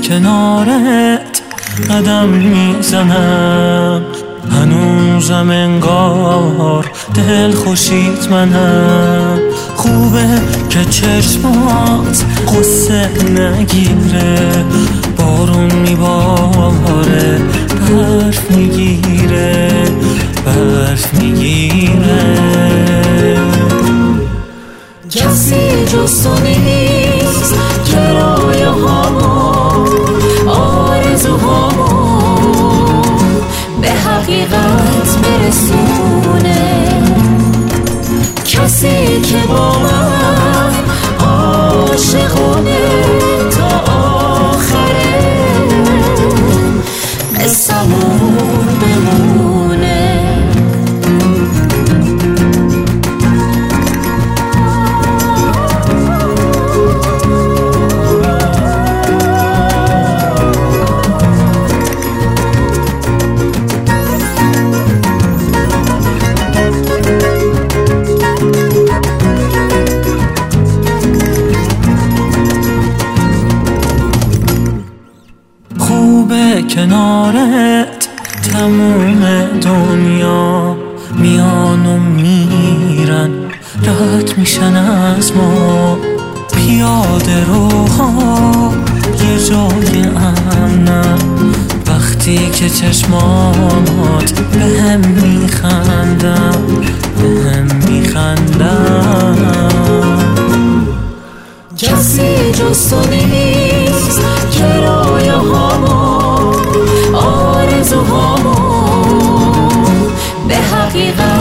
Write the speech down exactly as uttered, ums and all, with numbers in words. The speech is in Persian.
کنارت قدم میزنم، هنوزم انگار دل خوشیت منم. خوبه که چشمات قصه نگیره، بارون میباره برف میگیره، برف میگیره. کسی جز تو نیست که رایه هامو آرزوهامو به حقیقت برسونه. کسی که با من عاشقونه تا آخره قصه‌مون بمونه. خوبه کنارت تموم دنیا میان و میرن، رد میشن از ما. پیاده روها یه جای امنن، وقتی که چشمات به هم میخندن، به هم میخندن. کسی جز تو نیست که رایه هامو آرزوهامو به حقیقت